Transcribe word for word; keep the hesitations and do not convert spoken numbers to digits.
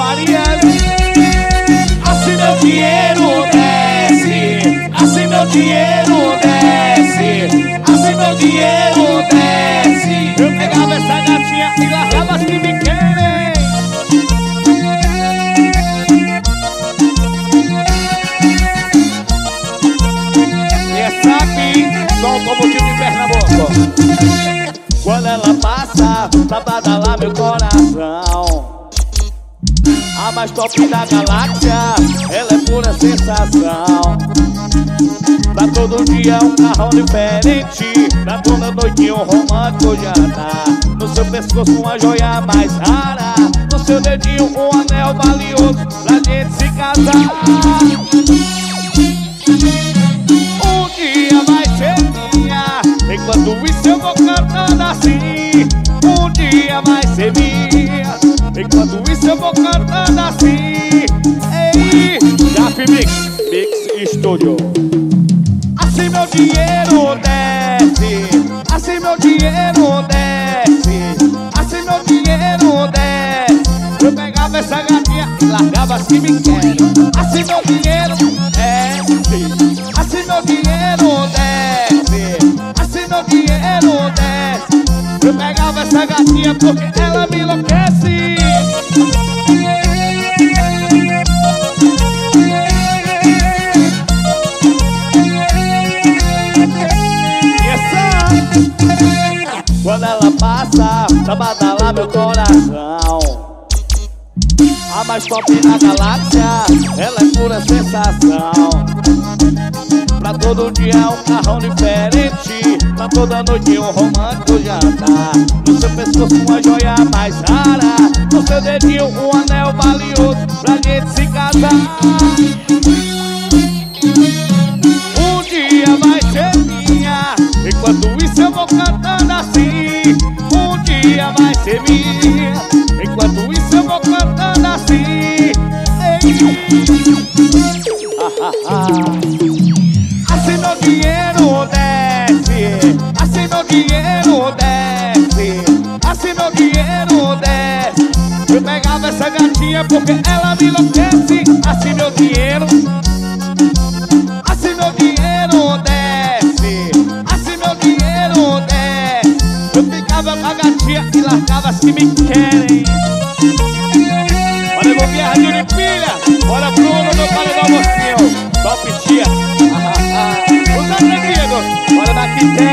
Farias. Assim meu dinheiro desce, assim meu dinheiro desce, assim meu dinheiro desce. Eu pegava essa gatinha e largava as que me querem. E essa aqui, só o combustível de Pernambuco. Quando ela passa, pra badalar meu coração, a mais top da galáxia, ela é pura sensação. Pra todo dia um carro diferente, pra toda noite um romântico jantar. No seu pescoço uma joia mais rara, no seu dedinho um anel valioso pra gente se casar. Um dia vai ser minha, enquanto isso eu vou cantando assim. Um dia vai ser minha, enquanto isso eu vou cantando assim. Ei, Jaf Mix, Mix Studio. Assim meu dinheiro desce, assim meu dinheiro desce, assim meu dinheiro desce. Eu pegava essa gatinha e largava as que me querem. Assim meu dinheiro desce, assim meu dinheiro desce, assim meu dinheiro desce. Eu pegava essa gatinha porque ela me enlouquece. Quando ela passa, pra badalar meu coração, a mais top da galáxia, ela é pura sensação. Pra todo dia um carrão diferente, pra toda noite um romântico jantar. No seu pescoço uma joia mais rara, no seu dedinho um anel valioso pra gente se casar. Um dia vai ser minha, enquanto isso eu vou cantando assim. Um dia vai ser minha, enquanto isso eu vou cantando assim. Ei. Ah, ah, ah. Assim meu dinheiro desce, assim meu dinheiro desce, assim meu dinheiro desce. Eu pegava essa gatinha porque ela me enlouquece. Assim meu dinheiro, assim meu dinheiro desce, assim meu dinheiro desce. Eu ficava com a gatinha e largava as que me querem. Bora, vou guerra de Unipilha. Bora, Bruno, meu paredão mocinho. Top tia. Ah, ah, ah. Os atrevidos. Bora daqui,